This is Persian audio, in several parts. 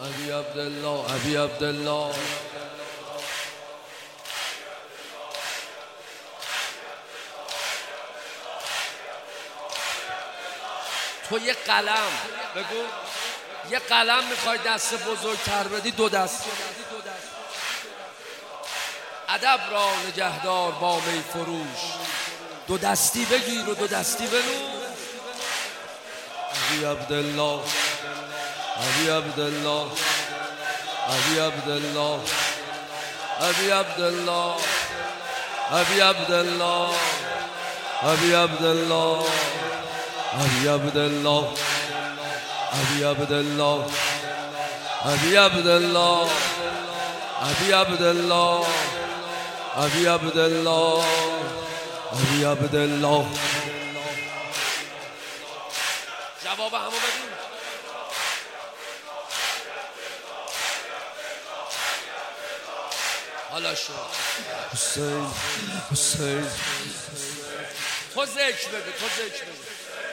ابی عبدالله ابی عبدالله. تو یه قلم بگو، یه قلم میخوای دست بزرگتر بدی، دو دست. ادب را نگهدار با می فروش، دو دستی بگیر و دو دستی بنوش. ابی عبدالله ابی عبدالله ابی عبدالله ابی عبدالله ابی عبدالله ابی عبدالله ابی عبدالله ابی عبدالله ابی عبدالله ابی عبدالله ابی عبدالله ابی عبدالله. جواب همو بدیم. حالا شو حسین حسین. تو ذکر بگو، تو ذکر بگو.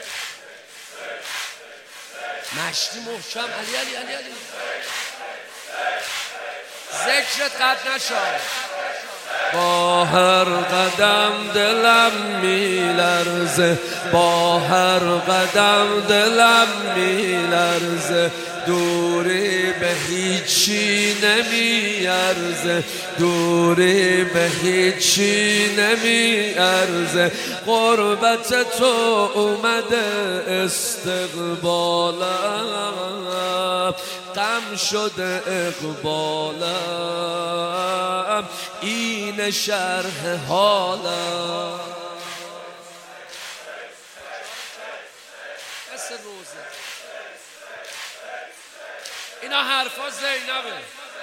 مشتی محکم. علی علی علی علی. ذکرت قد نشد. با هر قدم دلم میلرزه، با هر قدم دلم میلرزه. دوری به هیچی نمیارزه، دوری به هیچی نمیارزه. قربت تو اومده استقبالم، غم شده اقبالم، این شرح حالم. مثل روزه اینا حرفا زینبه.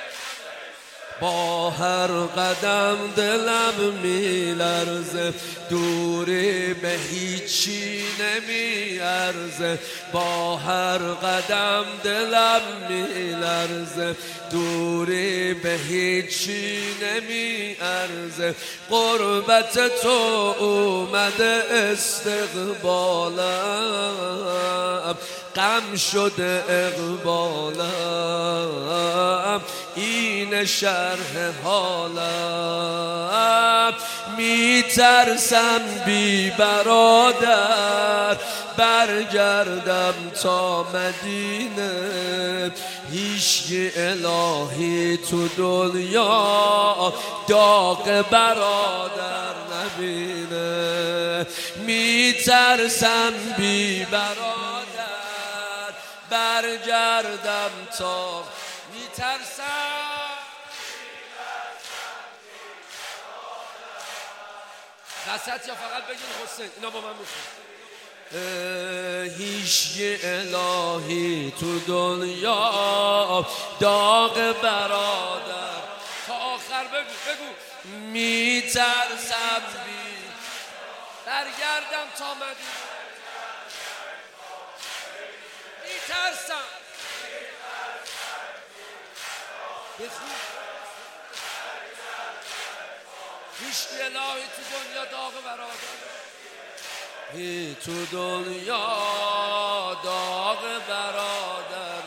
با هر قدم دلم میلرزه، دوری به هیچی نمیارزه. با هر قدم دلم میلرزه، دوری به هیچی نمیارزه. قربت تو اومده استقبالم، غم شده اقبالم، این شرح حالم. میترسم بی برادر برگردم تا مدینه، هیچ الهی تو دنیا داغ برادر نبینه. میترسم بی برادر برگردم تا، میترسم. قصد یا فقط بگین حسین؟ اینا با من میخون. هیچ الهی تو دنیا داغ برادر. تا آخر بگو بگو. میترسم برگردم تا مدینه، میترسم. بخون. هیچ الهی تو دنیا داغ برادر، هی تو دنیا داغ برادر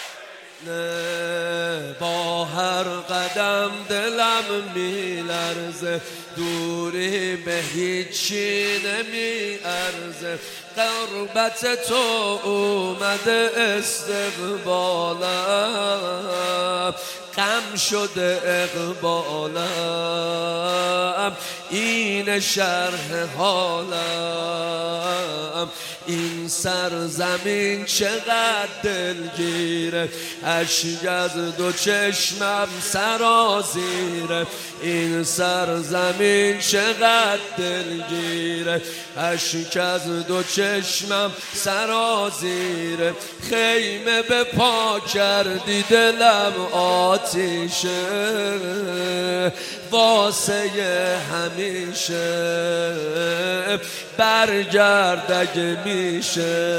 نه. با هر قدم دلم میلرزه، دوری به هیچی نمیارزه. قربت تو اومده استقبالم، غم شده اقبالم، این شرح حالم. این سرزمین چقدر دلگیره، اشک از دو چشمم سرازیره. این سرزمین چقدر دلگیره، اشک از دو چشمم سرازیره. خیمه به پا کردی دلم آتیشه، واسه همیشه. برگرد اگه میشه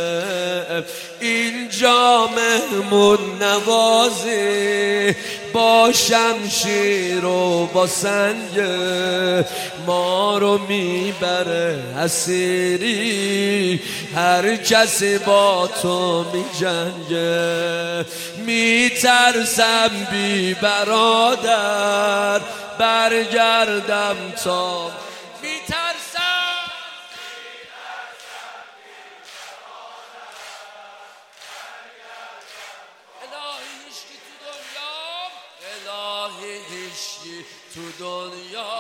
اینجا مهمون نوازی با شمشیر و با سنگ ما رو میبره اسیری هر کسی با تو میجنگه میترسم بی برادر برگردم تا الهی هیچکی تو دنیا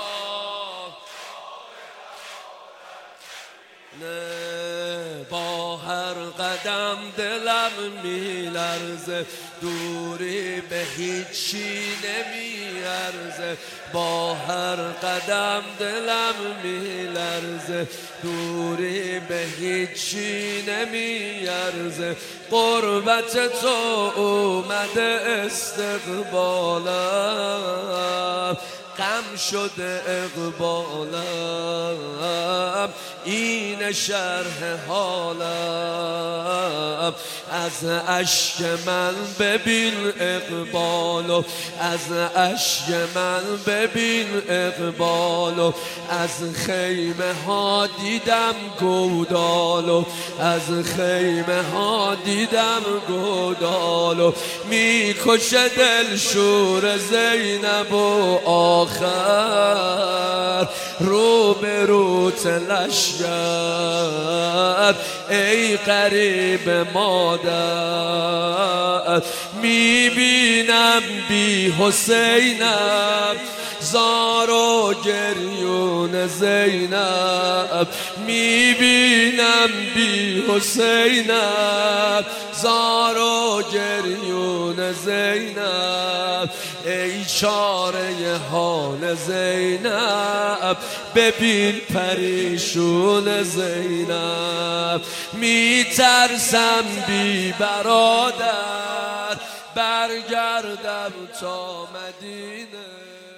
نه با هر قدم دلم میلرزه دوری به هیچی نمیارزه با هر قدم دلم میلرزه دوری به هیچی نمیارزه قربت تو اومده استقبالم غم شده اقبالم این شرح حالم از اشک من ببین اقبالو از اشک من ببین اقبالو از خیمه ها دیدم گودالو از خیمه ها دیدم گودالو میکشه دل شور زینب و آخر رو به رو لشگر ای قریب مادر میبینم بی حسینم زار و گریون زینب میبینم بی حسینم زار و گریون زینب ای چاره حال زینب ببین پریشون زینب میترسم بی برادر برگردم تا مدینه